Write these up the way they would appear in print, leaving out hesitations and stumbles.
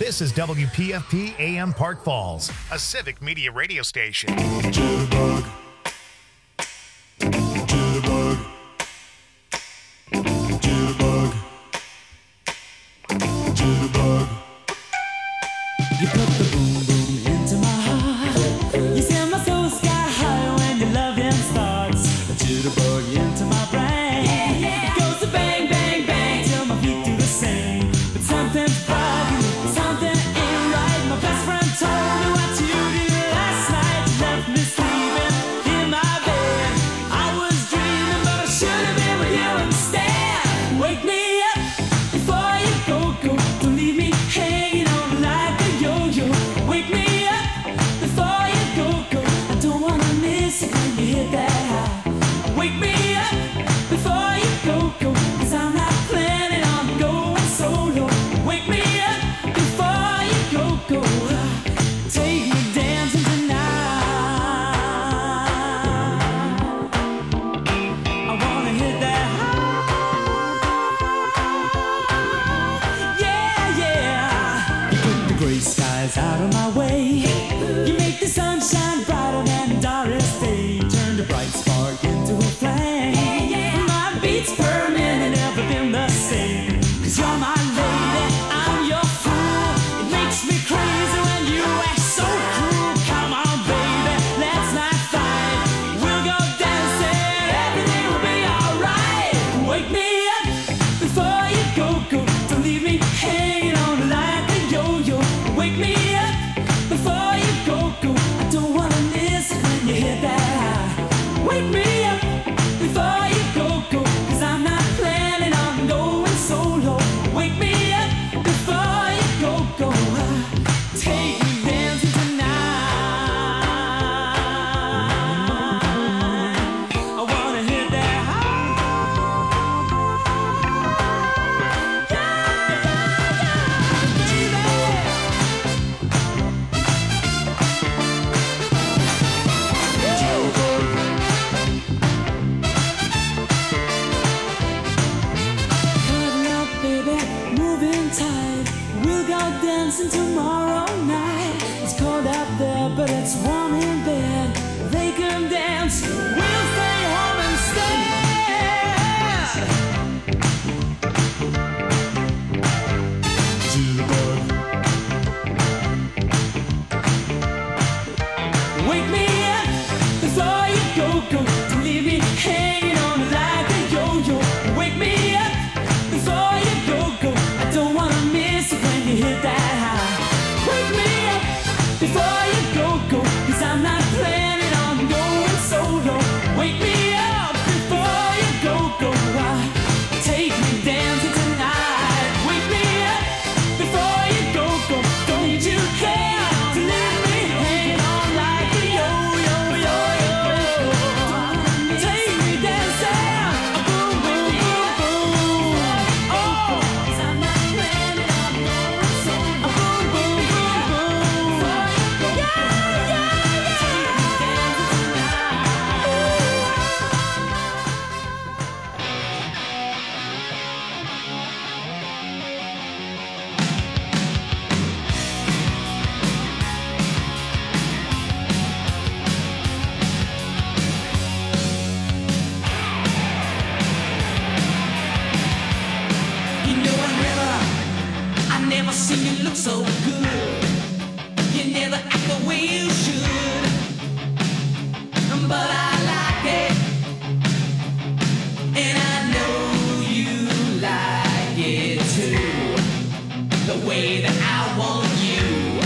This is WPFP AM Park Falls, a civic media radio station. Jitterbug. Jitterbug. Jitterbug. Jitterbug. You put the boom boom into my heart. You send my soul sky high when your loving starts. A jitterbug into my brain. It goes to bang, bang, bang till my feet do the same. But something's bugging, something ain't right. My best friend told me what you did last night. You left me sleeping in my bed. I was dreaming, but I should have been with you instead. Wake me up before you go. Don't leave me hanging on like a yo-yo. Wake me up before you go. I don't wanna miss it when you hit that high. Wake me up before you go. Cause I'm not planning on going solo. Wake me up before you go. Take me dancing tonight. I wanna hit that high. Yeah. You put the gray skies out of my way. You make the sunshine brighter than Doris Day. Turn the bright spark into a flame. My beats per minute never been the same. Cause you're my lady, I'm your fool. It makes me crazy when you act so cruel. Come on, baby, let's not fight. We'll go dancing, everything will be alright. Wake me up before you go. Don't leave me hanging on like a yo-yo. Wake me up before you go. I don't wanna miss it when you hit that high. Wake me up before you go. Cause I'm not planning on going solo. Wake me up before you go. Take me dancing tonight. I wanna hit that high. Cuddle up, baby, moving tight. We'll go dancing tomorrow night. It's cold out there, but it's warm in bed. They can dance, we'll stay home instead. Jitterbug. Wake me up before you go. Don't leave me hanging on like a yo-yo. Wake me up before you go. I don't wanna miss it when you hit that high. Wake me up before you go. Cause I'm not planning on going solo. Wake me up before you go. Take me dancing tonight. Wake me up before you go. Don't you care to leave me hanging on like a yo-yo. Take me dancing, boom, boom, boom, boom. Oh, 'cause I'm not planning on going solo. Boom, boom, boom, boom. Yeah. Take me dancing You know I never seen you look so good. You never act the way you should, but I like it, and I know you like it too. The way that I want you,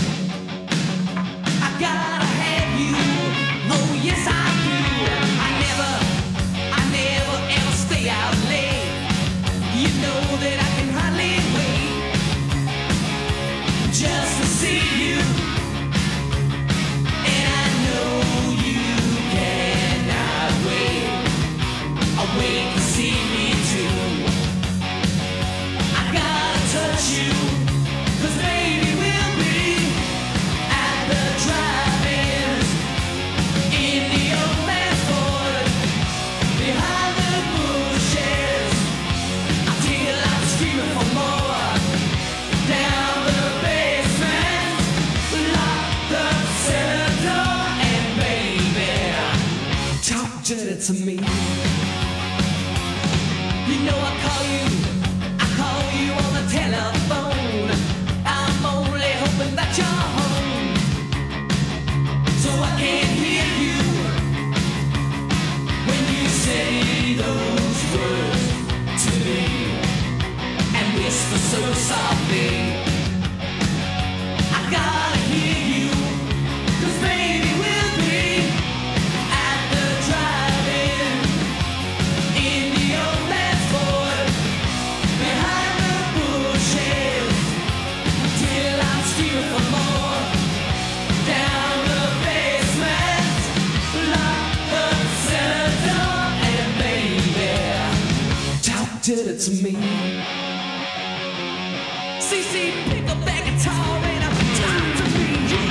I gotta have you. Oh yes I do. I never ever stay out late. You know that I can hardly wait just to see you, and I know you cannot wait. Wait to see me too. I gotta touch you, 'cause softly. I gotta hear you, 'cause baby we'll be at the drive-in in the old man's Ford, behind the bushes, till I'm screaming for more. Down the basement, lock the cellar door, and baby, talk to me. CC, pick up that guitar and talk to me.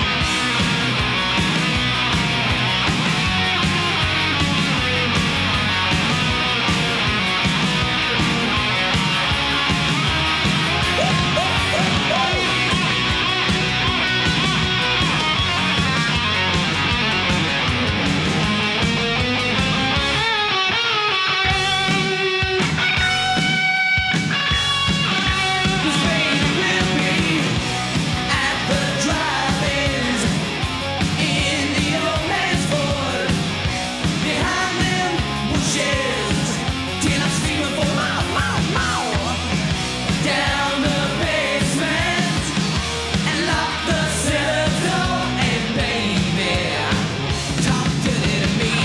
Cause baby we'll be at the drive-ins in the old man's Ford, behind them bushes, till I'm screaming for more. Down the basement and lock the cellar door, and baby, talk dirty to me,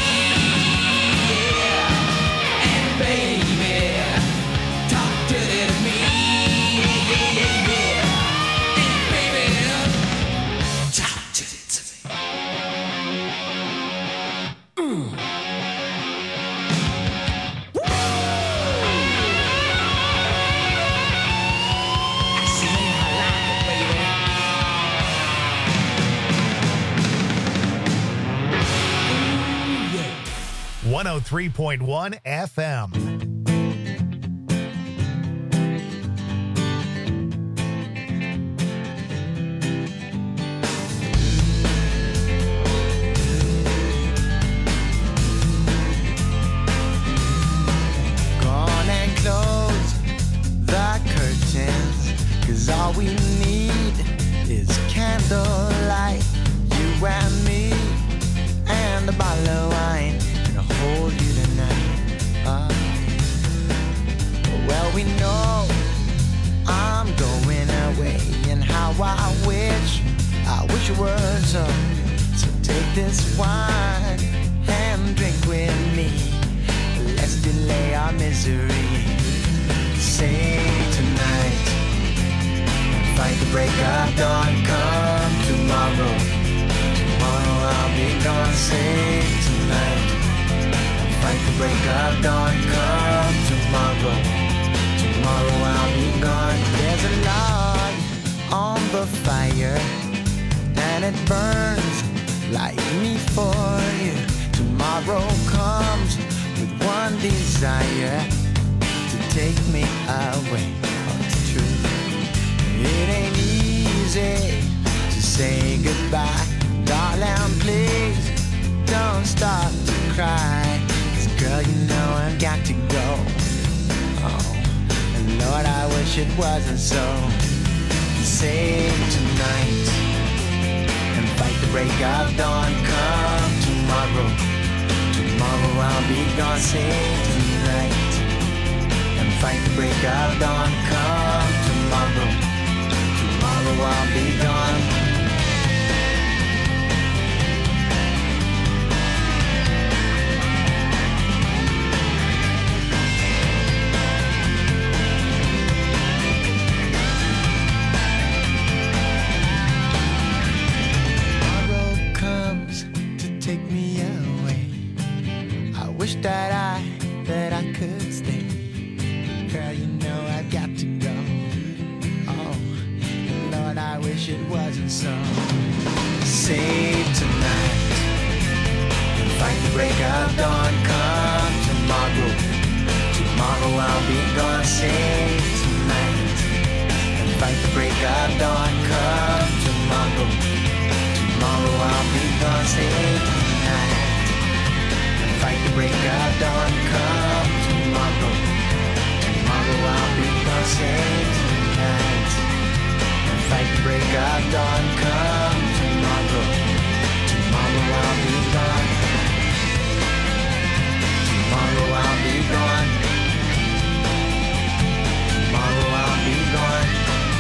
yeah. And baby, talk dirty to me, yeah. And baby, talk dirty to me. I say I like it, baby. 103.1 FM. Go on and close the curtains, 'cause all we need is candlelight. You and me, and a bottle of wine, and I'll hold you tonight. Well, we know I'm going away, and how I wish it were so. So take this wine and drink with me. Let's delay our misery. Sing tonight and fight the break of dawn. Come tomorrow, tomorrow I'll be gone. Sing tonight and fight the break of dawn. Come tomorrow, tomorrow I'll be gone. There's a log on the fire, and it burns like me for you. Tomorrow comes with one desire, to take me away. Oh, it's true. It ain't easy to say goodbye. Darling, please don't stop to cry. 'Cause girl, you know I've got to go. Oh, and Lord, I wish it wasn't so. Save tonight and fight the break of dawn. Come tomorrow, tomorrow I'll be gone. Save tonight and fight the break of dawn. Come tomorrow, tomorrow I'll be gone. Tomorrow comes to take me away. I wish that I could stay. Girl, you know I've got to go. Oh, and Lord, I wish it wasn't so. Save tonight and fight the break of dawn. Come tomorrow, tomorrow I'll be gone. Save tonight and fight the break of dawn. Come tomorrow, tomorrow I'll be gone. Save tonight and fight the break of dawn. Come tomorrow, tomorrow I'll be gone. Save tonight and fight the break of dawn. Come tomorrow, tomorrow I'll be gone. Tomorrow I'll be gone. Tomorrow I'll be gone.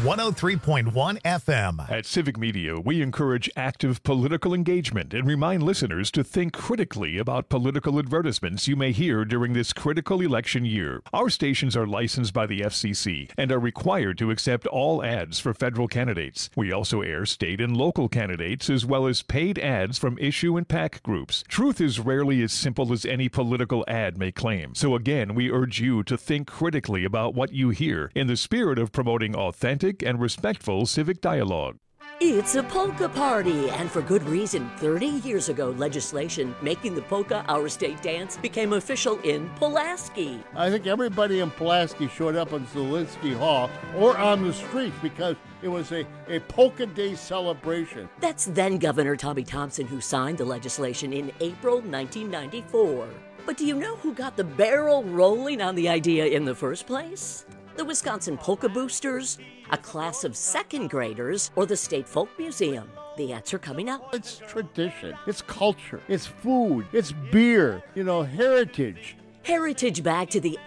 103.1 FM. At Civic Media, we encourage active political engagement and remind listeners to think critically about political advertisements you may hear during this critical election year. Our stations are licensed by the FCC and are required to accept all ads for federal candidates. We also air state and local candidates as well as paid ads from issue and PAC groups. Truth is rarely as simple as any political ad may claim. So again, we urge you to think critically about what you hear in the spirit of promoting authentic and respectful civic dialogue. It's a polka party, and for good reason. 30 years ago, legislation making the polka our state dance became official in Pulaski. I think everybody in Pulaski showed up in Zielinski Hall or on the streets because it was a polka day celebration. That's then Governor Tommy Thompson who signed the legislation in April 1994. But do you know who got the barrel rolling on the idea in the first place? The Wisconsin Polka Boosters, a class of second graders, or the State Folk Museum? The answer coming up. It's tradition, it's culture, it's food, it's beer, heritage. Heritage back to the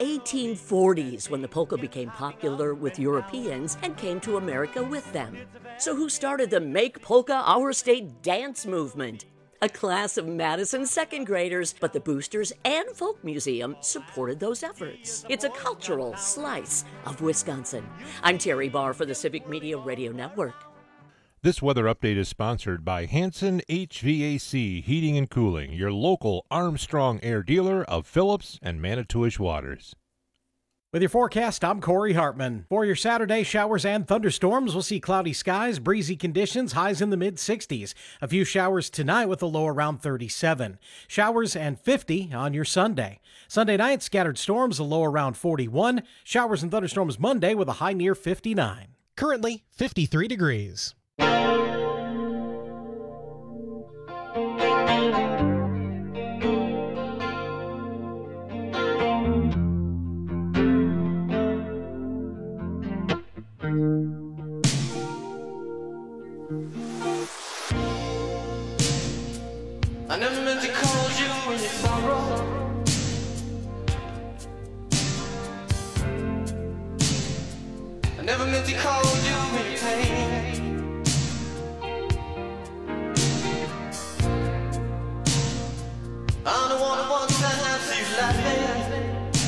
1840s when the polka became popular with Europeans and came to America with them. So who started the Make Polka Our State dance movement? A class of Madison second graders, but the Boosters and Folk Museum supported those efforts. It's a cultural slice of Wisconsin. I'm Terry Barr for the Civic Media Radio Network. This weather update is sponsored by Hanson HVAC Heating and Cooling, your local Armstrong Air dealer of Phillips and Manitowish Waters. With your forecast, I'm Corey Hartman. For your Saturday, showers and thunderstorms. We'll see cloudy skies, breezy conditions, highs in the mid-60s. A few showers tonight with a low around 37. Showers and 50 on your Sunday. Sunday night, scattered storms, a low around 41. Showers and thunderstorms Monday with a high near 59. Currently, 53 degrees. I never meant to call you when you sorrow. I never meant to call you when you pain. I don't want to once I see you laughing.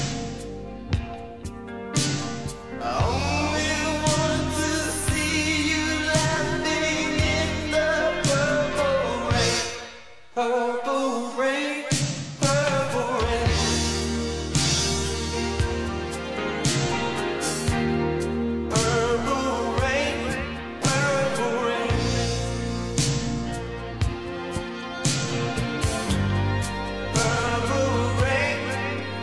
I only want to see you laughing in the purple rain. Purple rain, purple rain. Purple rain, purple rain. Purple rain,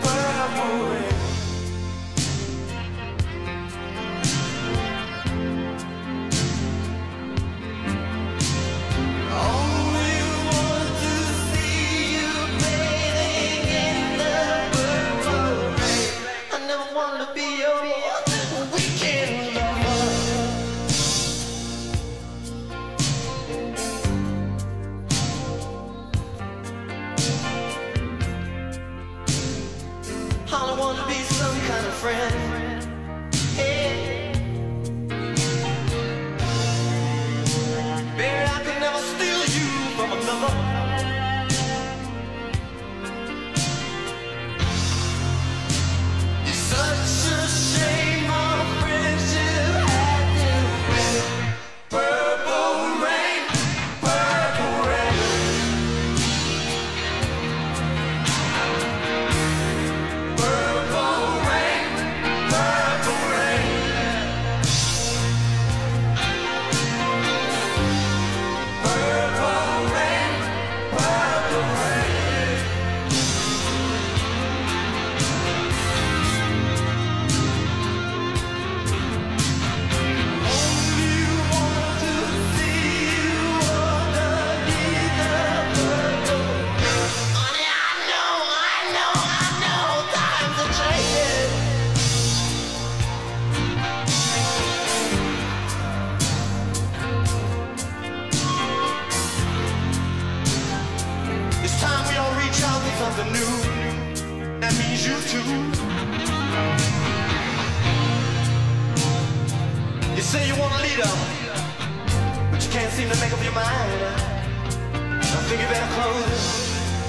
freedom, but you can't seem to make up your mind. I think you better close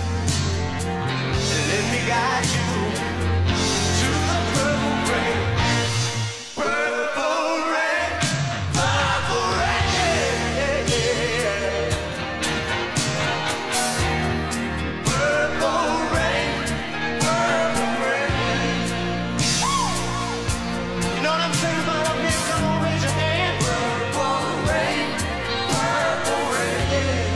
and let me guide you to the purple rain. Purple rain, purple rain, yeah, yeah. Purple rain, purple rain. You know what I'm saying about up here? Come on, raise your hand. Purple rain, purple rain, yeah.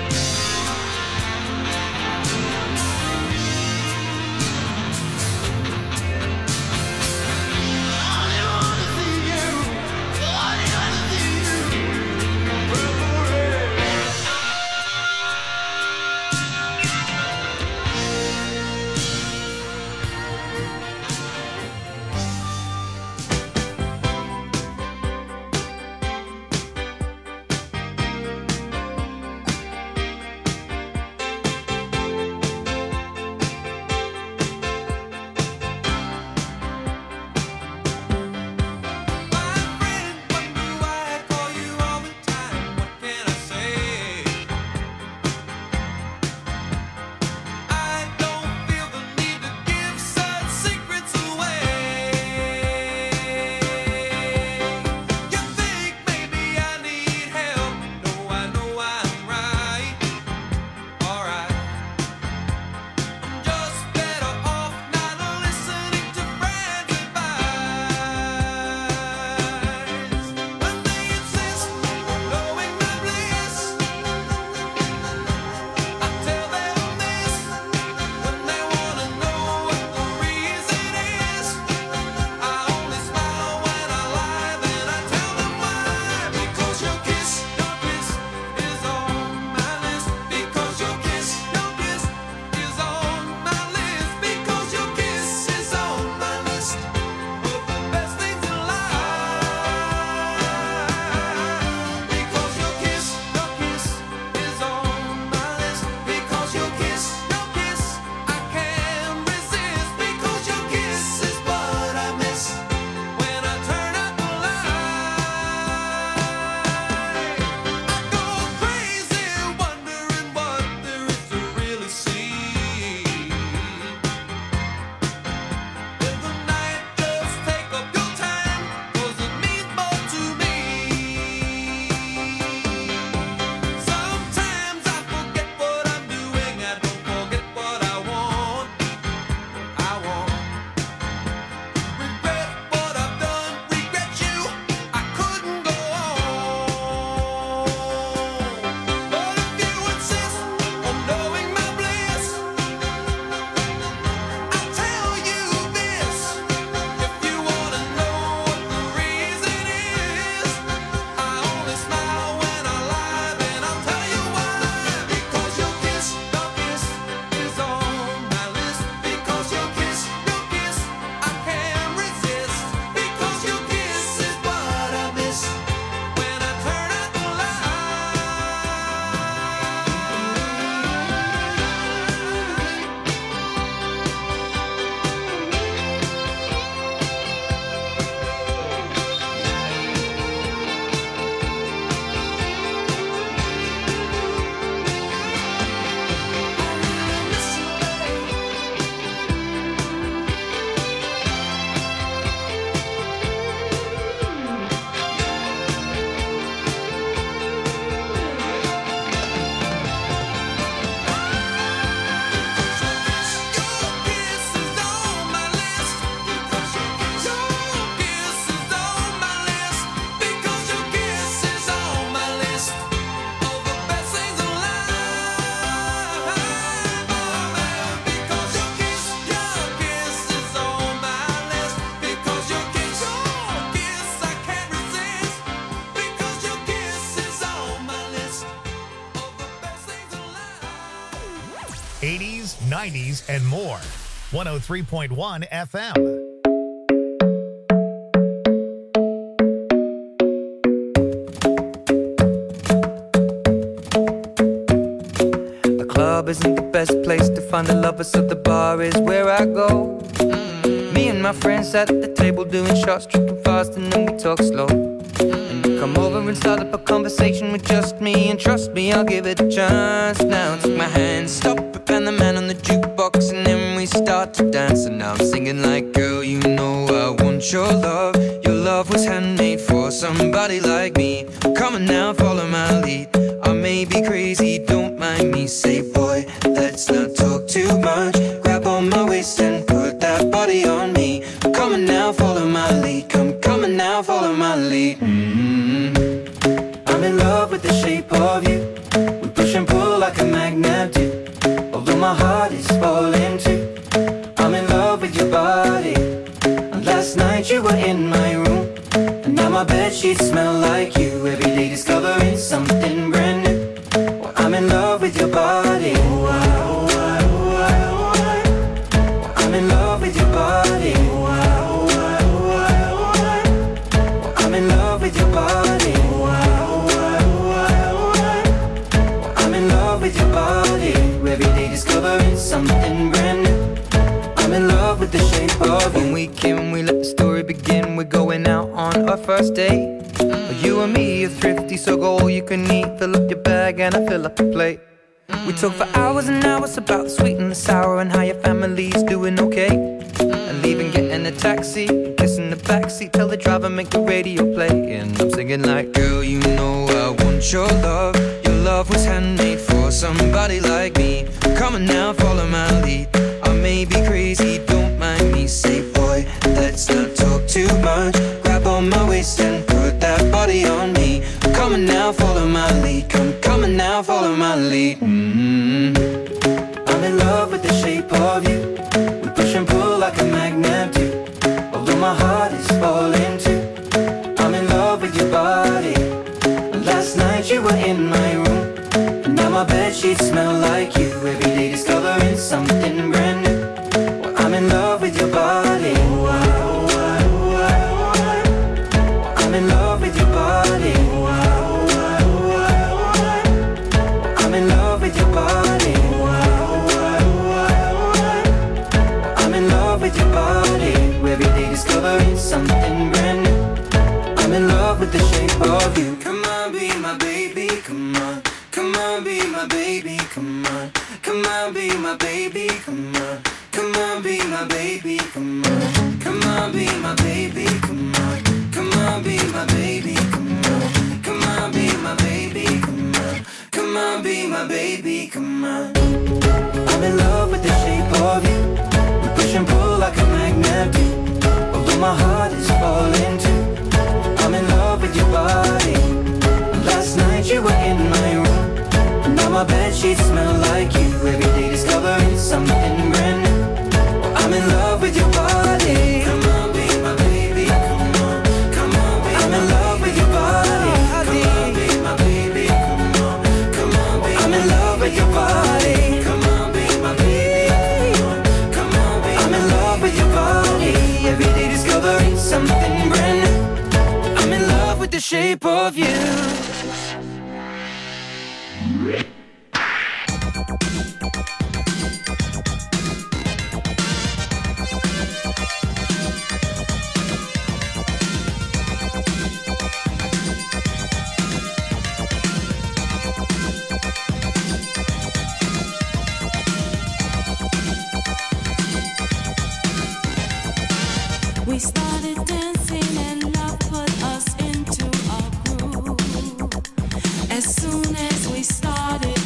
'80s, '90s, and more. 103.1 FM. Isn't the best place to find the lovers, so the bar is where I go. Me and my friends at the table doing shots, tripping fast, and then we talk slow. And the Come over and start up a conversation with just me, and trust me, I'll give it a chance. Now take my hand, stop it, and the man on the jukebox, and then we start to dance. And now I'm singing like, girl, you know I want your love. Your love was handmade for somebody like me. Come on now, follow my lead. I may be crazy, don't mind me. Say, boy, let's not talk too much. Grab on my waist and put that body on me. Come on now, follow my lead. Come on now, follow my lead. I'm in love with the shape of you. We push and pull like a magnet do. Although my heart is falling too. I'm in love with your body. And last night you were in my room, and now my bedsheets smell like you. Every day discovering something brand new. Well, I'm in love with your body. I'm in love with your body. I'm in love with your body. I'm in love with your body. Every day discovering something brand new. I'm in love with the shape of you. When we came, we let the story begin. We're going out on our first date. You and me are thrifty, so go all you can eat. Fill up your bag and I fill up the plate. We talk for hours and hours about the sweet and the sour, and how your family's doing okay. And leaving, getting a taxi, kissing the backseat, tell the driver make the radio play. And I'm singing like, girl, you know I want your love. Your love was handmade for somebody like me. Come on now, follow my lead. I may be crazy, don't mind me. Say, boy, let's not talk too much. Grab on my waist and put that body on me. Come on now, follow my lead. Come on now, follow my lead. I'm in love with the shape of you. We push and pull like a magnet do. Although my heart is falling too. I'm in love with your body. Last night you were in my room, and now my bedsheets smell like you. Every day discovering something brand new. Well, I'm in love with your body. I'm in love with your body. I'm in love with your body. I'm in love with your body. Every day discovering something brand new. I'm in love with the shape of you. Come on, be my baby, come on. Come on, be my baby, come on. Come on, be my baby, come on. Come on, be my baby, come on. Come on, be my baby, come on. Come on, be my baby, come on. Come on, be my baby, come on. Come on, be my baby, come on. I'm in love with the shape of you. We push and pull like a magnet do. Although my heart is falling too. I'm in love with your body. Last night you were in my room, and now my bedsheets smell like you. Every day discovering something brand new. Well, I'm in love with your body. Come on, be my baby, come on. Come on, be I'm in love with your body. Come on, be my baby, come on. Come on, be I'm in love with your body. Come on, be my baby, come on. Come on, be I'm in love with your body. Every day discovering something brand new. I'm in love with the shape of you. We started dancing and love put us into a groove. As soon as we started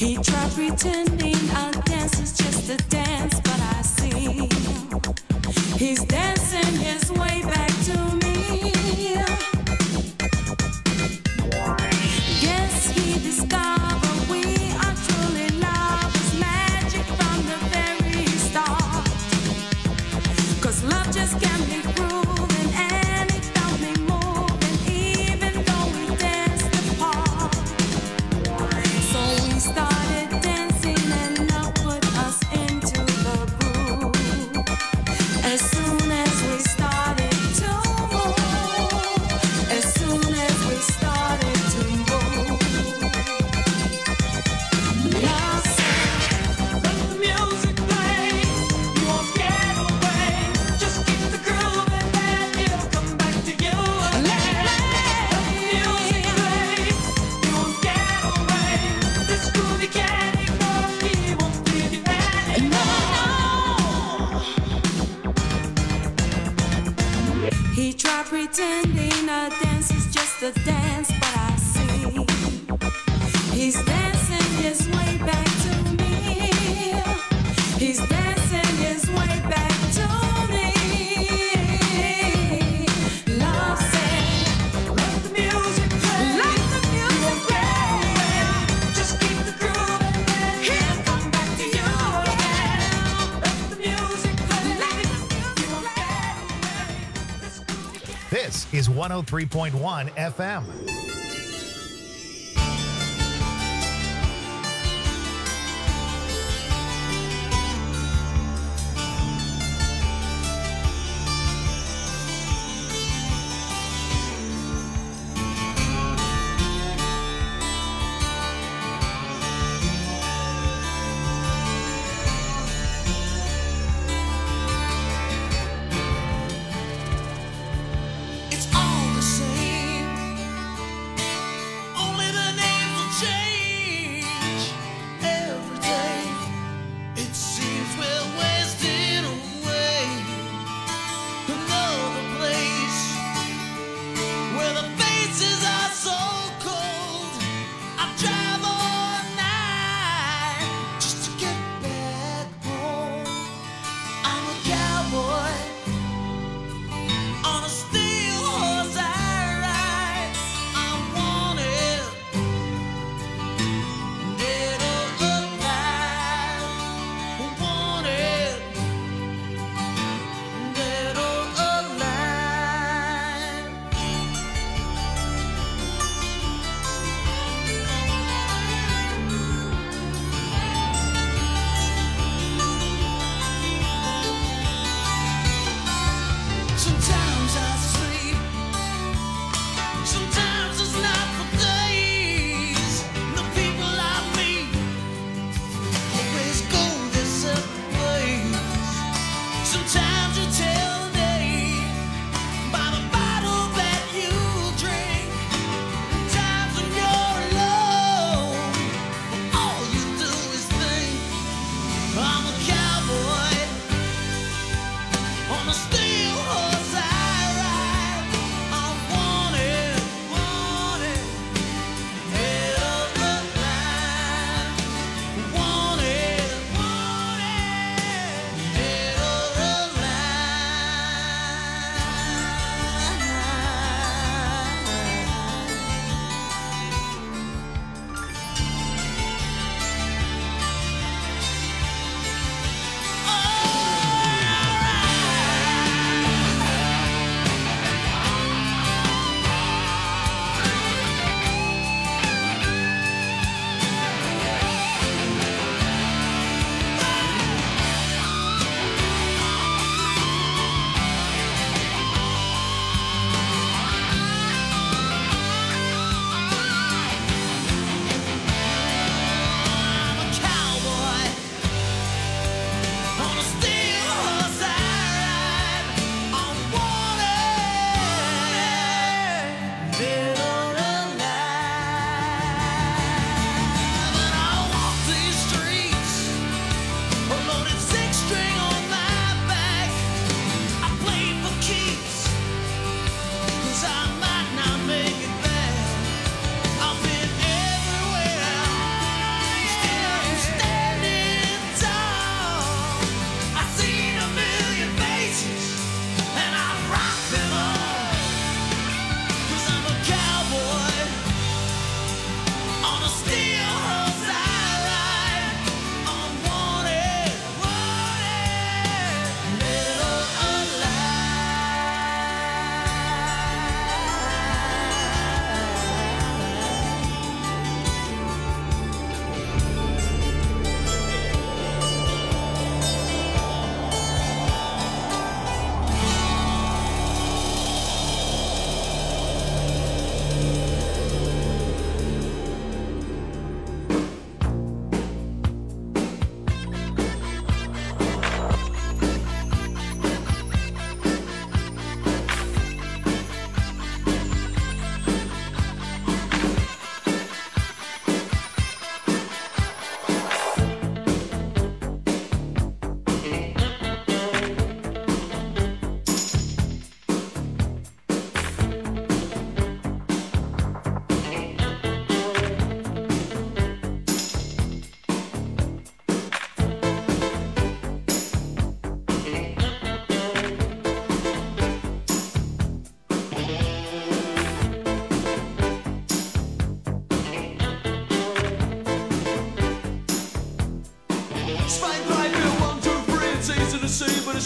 He tried pretending a dance is just a dance, but I see he's dancing his way back to me. Guess he discovered we are truly lovers, magic from the very start. 'Cause love just can't be proven, and it felt me moving, even though we danced apart. So we started dancing, and love put us into the groove. As soon as we started to move, as soon as we started to move, love said, let the music play. You won't get away. Just keep the groove and then it'll come back to you again. Let the music play. You won't get away. This groove you can't ignore. He won't leave you anymore. He tried pretending a dance is just a dance, but I see he's dancing his way back to me. He's dancing his way back to me. Love said, let the music play. Let the music play. Just keep the groove and then he'll come back to you again. Let the music play. Let the music play. This is 103.1 FM. It's all the same.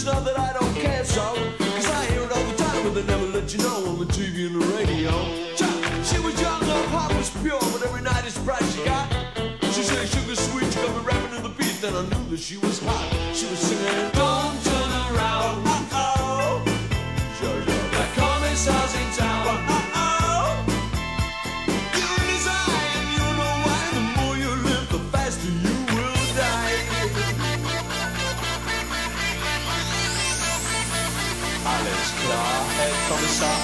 not that I don't care so, cause I hear it all the time, but they never let you know on the TV and the radio. She was young, her heart was pure, but every night it's bright she got. She said sugar sweet, she got me rapping to the beat, then I knew that she was hot. She was singing, don't turn around, uh-oh. That commissar's in town, uh-oh. You're in his eye, and you know why. The more you live, the faster you will die. Alles klar, Herr Kommissar.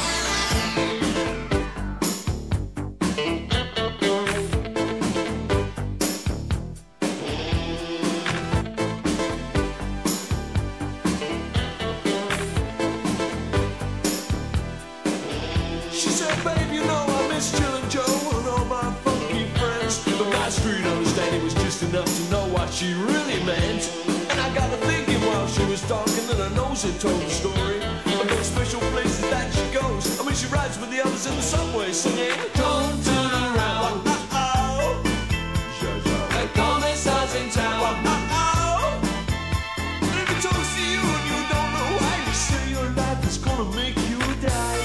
She said, babe, you know I miss Chillin' Joe and all my funky friends. But my street understanding was just enough to know what she really meant. And I got to thinking while she was talking that her nose had told the story of those special places that she goes. I mean, she rides with the others in the subway singing, don't turn around, uh-oh. The commissar's in town, uh-oh. And if he talks to you and you don't know why, you say your life is gonna make you die.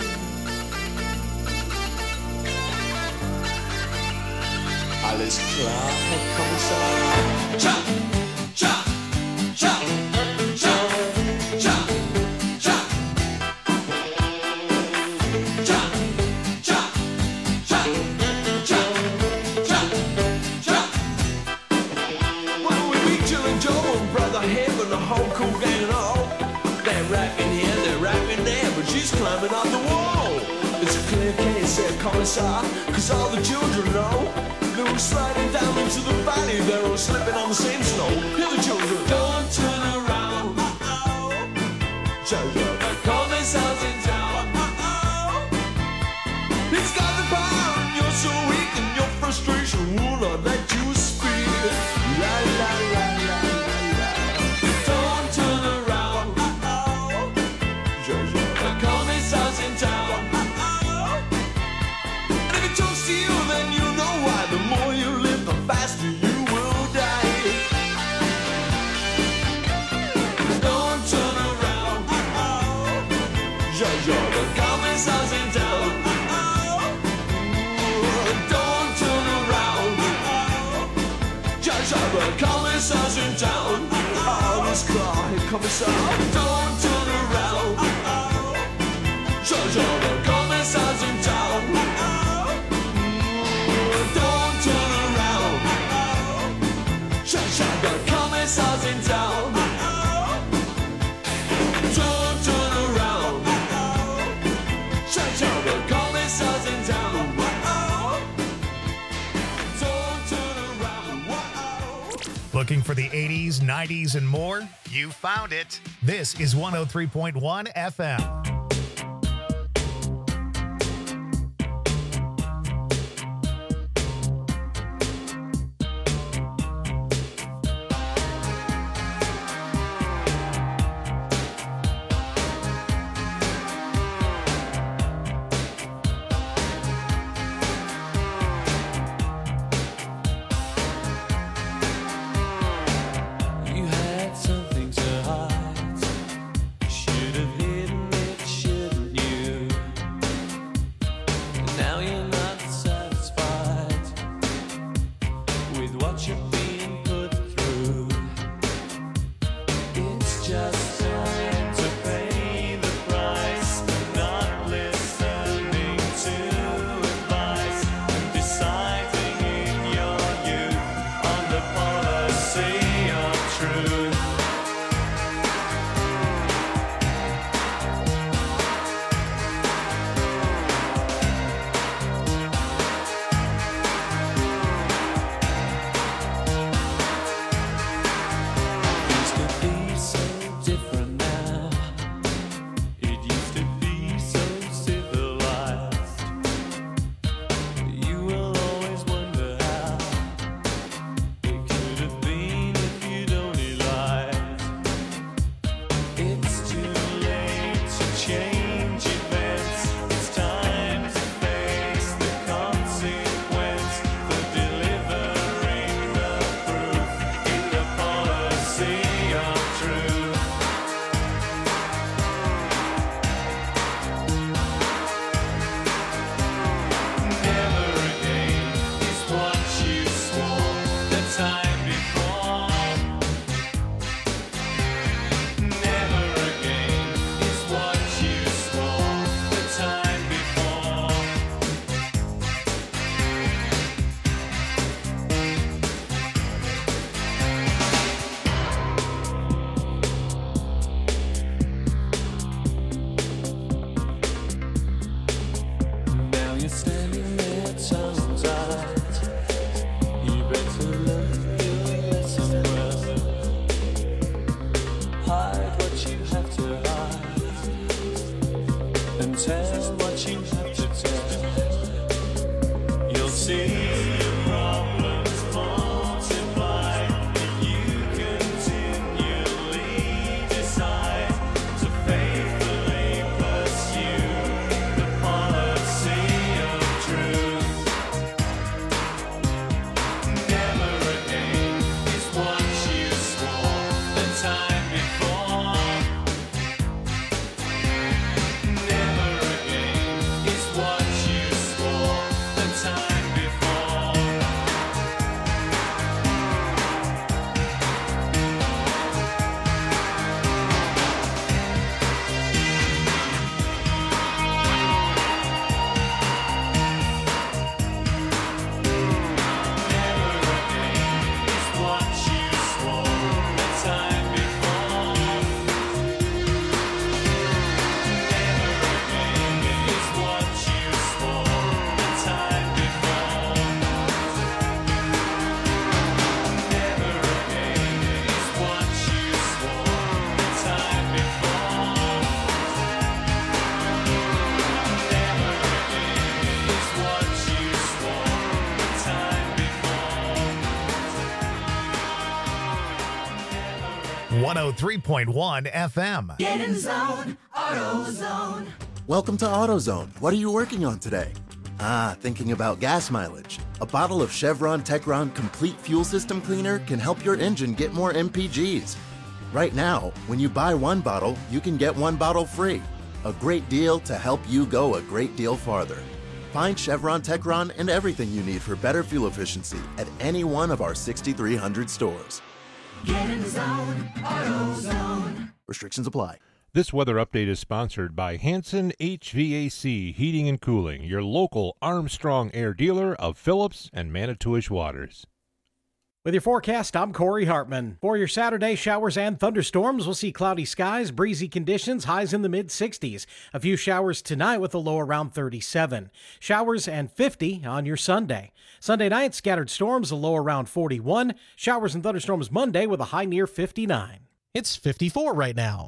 Alles klar, Herr Kommissar. Cha, cha, cha, cha, cha, cha. Cha, cha, cha, cha, cha, cha. Well, we meet Chillin' Joe and Brother Hib and the whole cool gang and all. They're rapping here, they're rapping there, but she's climbing up the wall. It's a clear case, Herr Kommissar, cause all the children know. They were sliding down into the valley, they were slipping on the same snow. Hear the children, don't turn around, uh-oh. Jojo, the commissar's in town, uh-oh. He's got the power and you're so weak and your frustration will not let you speak. La la la la la la. Don't turn around, uh-oh. Jojo, the commissar's in town, uh-oh. And if he talks to you, then you know why. The more you live, the faster you will die. Don't turn around, uh-oh. Jojo, the commissar's in town, uh-oh. Don't turn around, uh-oh. Jojo, the commissar's in town, uh-oh. Alles klar, Herr Kommissar. Don't turn around, uh-oh. Jojo, the commissar's in town, uh-oh. Don't turn around, uh-oh. Shut the commissar's in town, uh-oh. Don't turn around, uh-oh. Shut the commissar's in town, uh-oh. Don't turn around, uh-oh. Looking for the 80s, 90s, and more? You found it. This is 103.1 FM. You had something to hide. Should have hidden it. 103.1 FM. Get in zone, AutoZone. Welcome to AutoZone. What are you working on today? Thinking about gas mileage. A bottle of Chevron Techron Complete Fuel System Cleaner can help your engine get more MPGs. Right now, when you buy one bottle, you can get one bottle free. A great deal to help you go a great deal farther. Find Chevron Techron and everything you need for better fuel efficiency at any one of our 6,300 stores. Get in zone, AutoZone. Restrictions apply. This weather update is sponsored by Hanson HVAC Heating and Cooling, your local Armstrong Air dealer of Phillips and Manitowish Waters. With your forecast, I'm Corey Hartman. For your Saturday, showers and thunderstorms. We'll see cloudy skies, breezy conditions, highs in the mid-60s. A few showers tonight with a low around 37. Showers and 50 on your Sunday. Sunday night, scattered storms, a low around 41. Showers and thunderstorms Monday with a high near 59. It's 54 right now.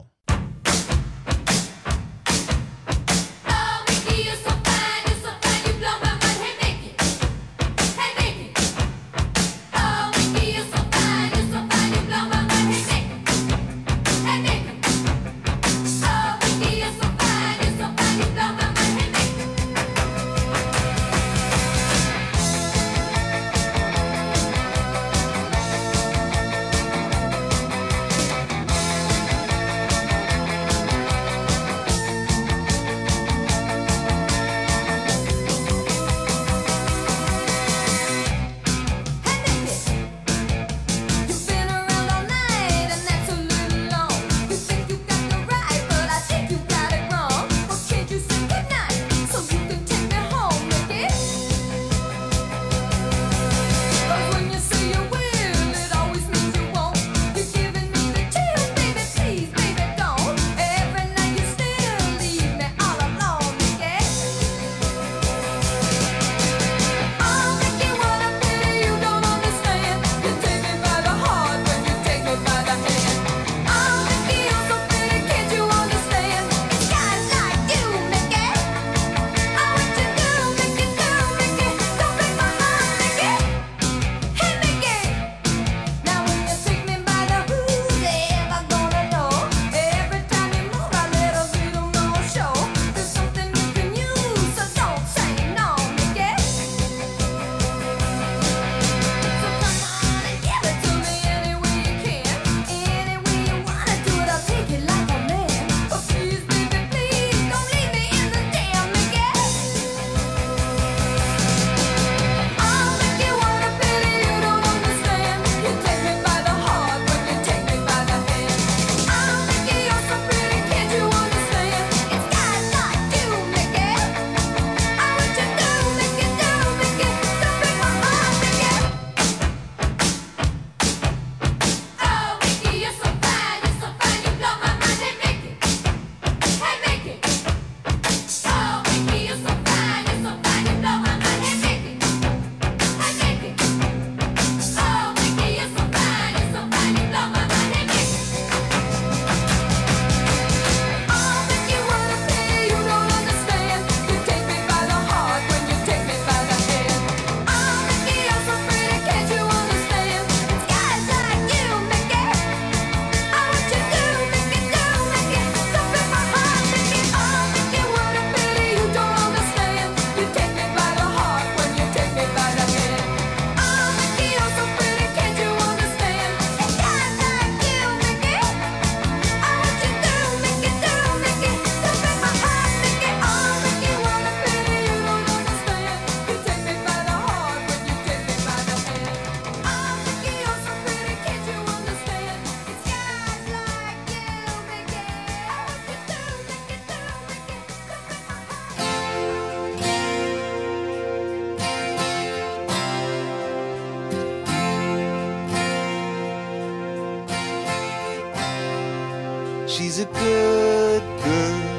She's a good girl,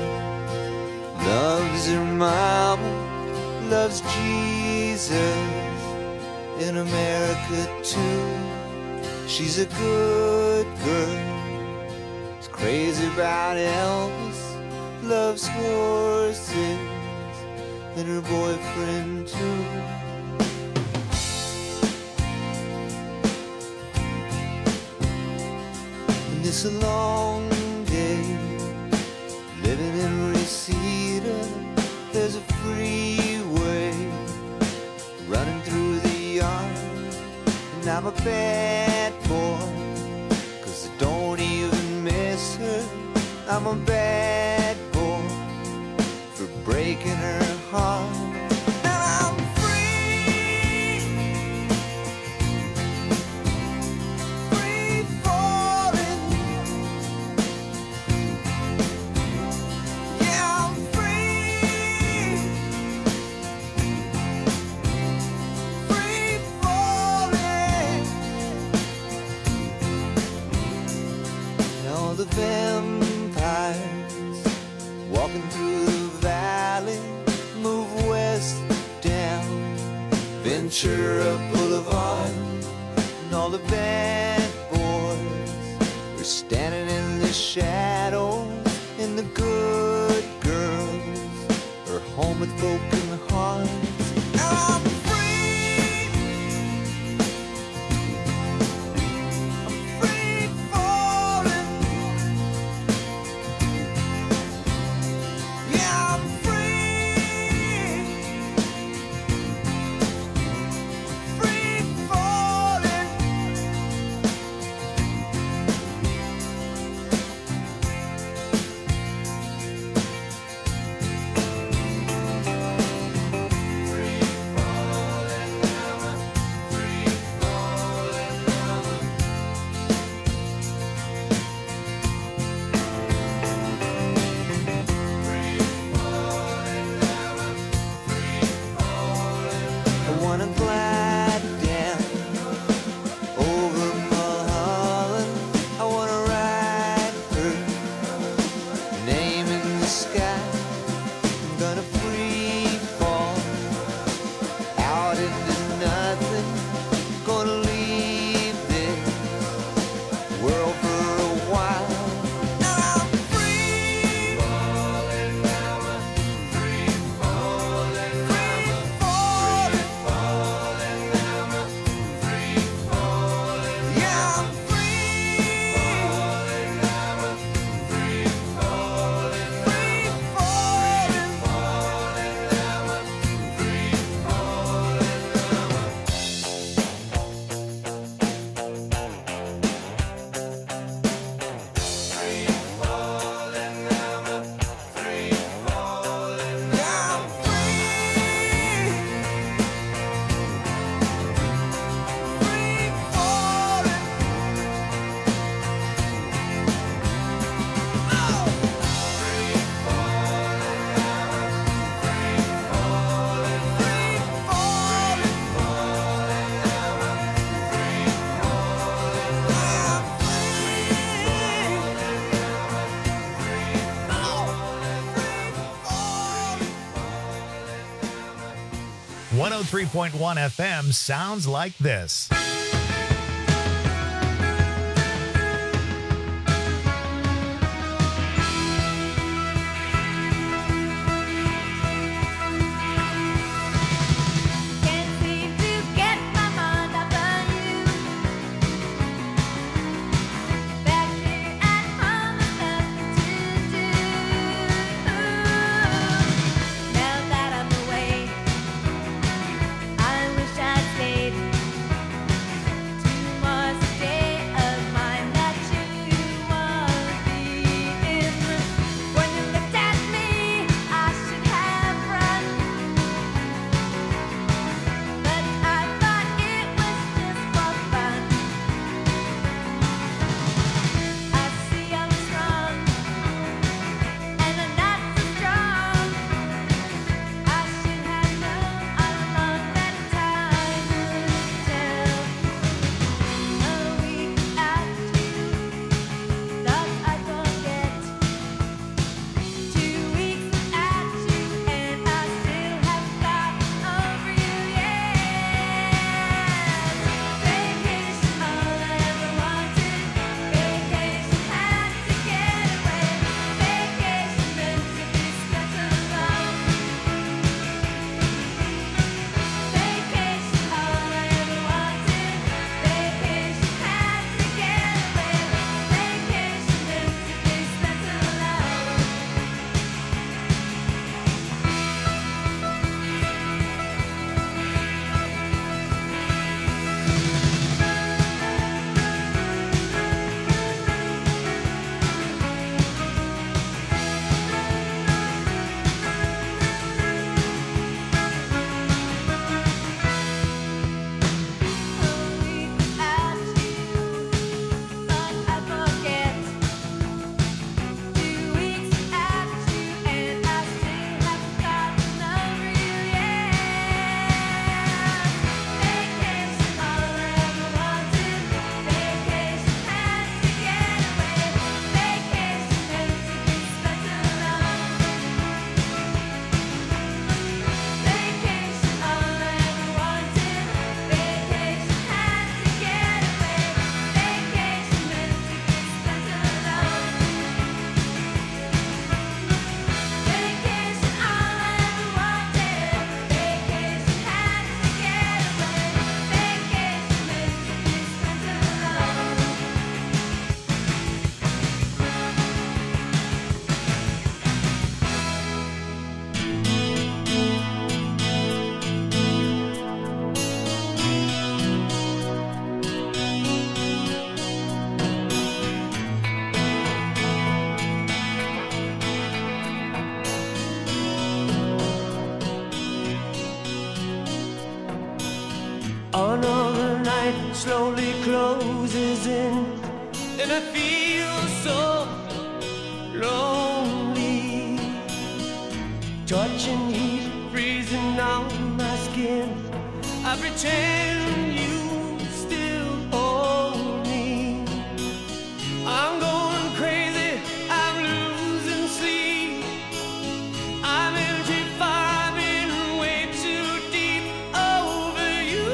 loves her mama, loves Jesus, in America too. She's a good girl, is crazy about Elvis, loves horses, and her boyfriend too. It's a long day living in Reseda. There's a freeway running through the yard, and I'm a bad boy, 'cause I don't even miss her. I'm a bad boy for breaking her heart. Now I'm free, free falling. Yeah, I'm free, free falling. Now the vampires walking through the valley move west down Ventura Boulevard, and all the bad boys are standing in the shadows, and the good girls are home with broken hearts. Now I'm free, I'm free falling. Yeah, I'm free, free falling. I wanna glide down over Mulholland. I wanna write her name in the sky. I'm gonna free fall out into nothing. Gonna leave this world for a while. Now I'm free falling, free falling, free falling. Yeah, I'm free falling, free falling, free One 103.1 FM sounds like this. night slowly closes in, and I feel so lonely. Touching heat freezing on my skin, I pretend you still hold me. I'm going crazy, I'm losing sleep. I'm in too far, I'm in way too deep over you.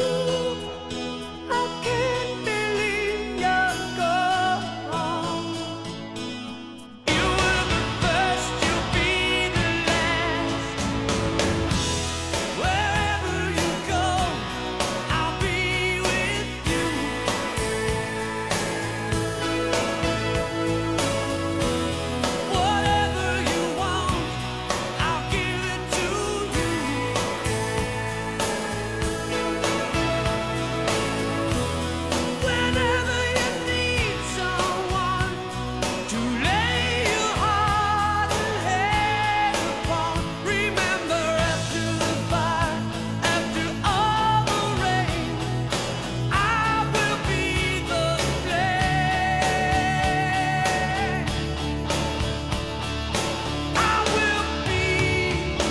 I can't believe you're gone. You were the first, you'll be the last. Wherever you go, I'll be with you. Whatever you want, I'll give it to you. Whenever you need someone to lay your heart and head upon, remember after the fire, after all the rain, I will be the flame. I will be the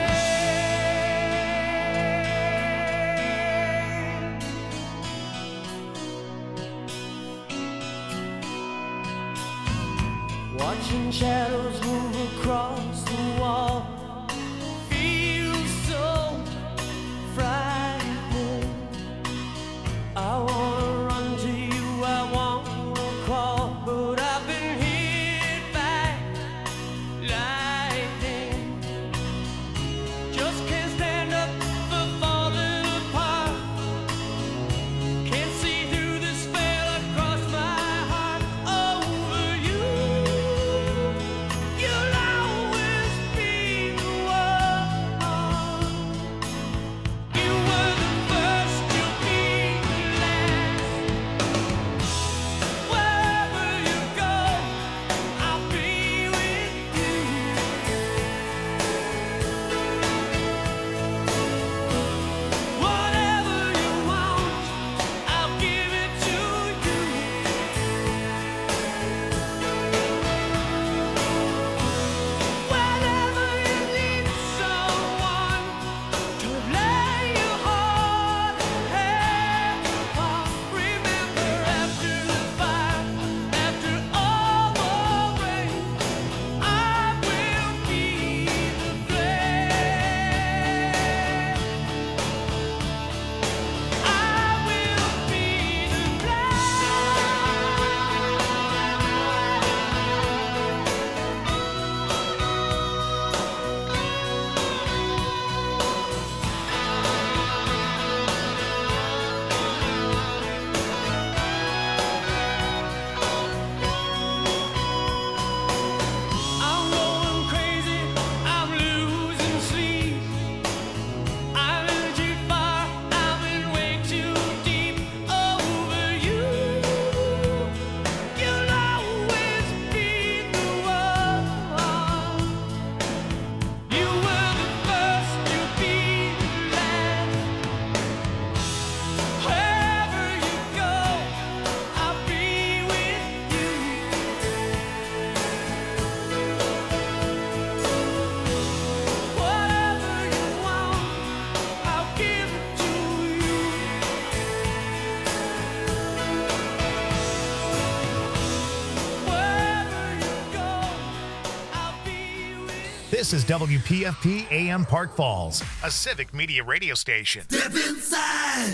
flame. Watching shadows move across the wall feels so frightening. I wanna run to you, I wanna crawl, but I've been hit by lightning. Just can't stand up for falling apart. Can't see through the spell across my heart over you. You'll always be the one. You were the first, you'll be the last. Wherever you go, I'll be with you. Whatever you want, I'll give it to you. Whenever you need someone to lay your heart and head upon, remember after the fire, after all the rain, I will be the flame. I will be the I'm going crazy, I'm losing sleep. I'm in too far, I'm in way too deep over you. You'll always be the one. You were the first, you'll be the last. Wherever you go, I'll be with you. Whatever you want, I'll give it to you. Wherever you go, I'll be with This is WPFP AM Park Falls, a civic media radio station. Step inside.